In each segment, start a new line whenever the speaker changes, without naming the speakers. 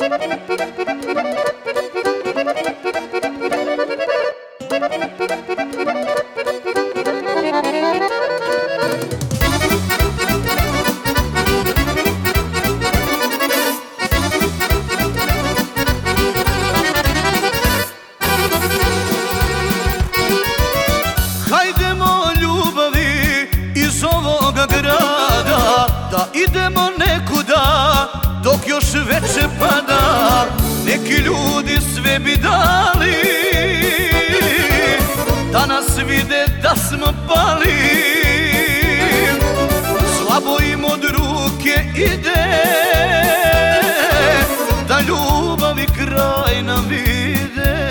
Hajdemo ljubavi iz ovoga grada, da idemo nekuda dok još veče pada. Neki ljudi sve bi dali da nas vide da smo pali. Slabo im od ruke ide da ljubavi kraj nam vide.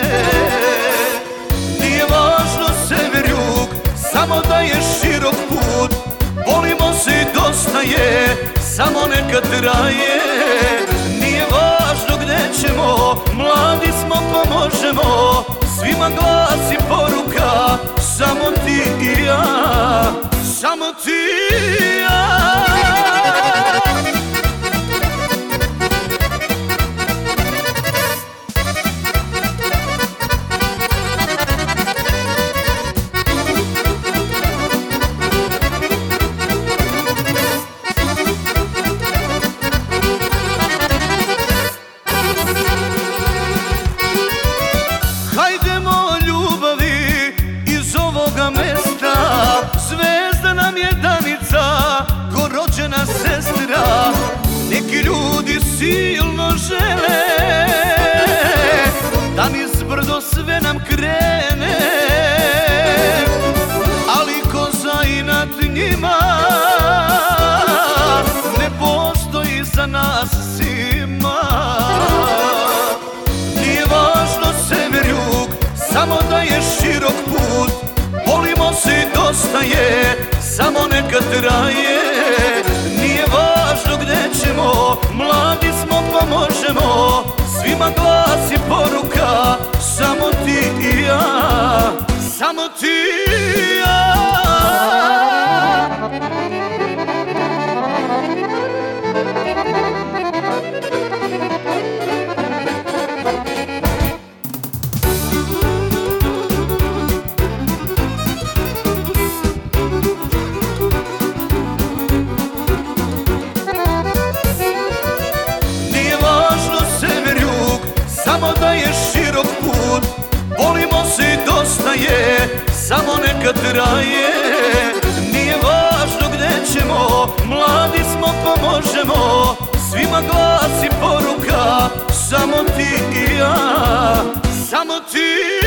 Nije važno sever jug, samo da je širok put. Volimo se i dosta je, samo neka traje. Nije važno gde ćemo, mladi smo pa možemo. Svima glasi poruka, samo ti i ja, samo ti i ja. Hajdemo ljubavi iz ovoga mesta, zvezda nam je Danica, ko rođena sestra. Neki ljudi silno žele da niz brdo sve nam krene, ali ko za inat njima ne postoji za nas svima. Nije važno sever jug, samo da je širok put. Volimo se i dosta je, samo neka traje. Nije važno gde ćemo, mladi smo pa možemo. Svima glasi poruka, samo ti i ja, samo ti i ja. Samo da je širok put, volimo se i dosta je, samo neka traje. Nije važno gde ćemo, mladi smo pa možemo. Svima glasi poruka, samo ti i ja, samo ti i ja.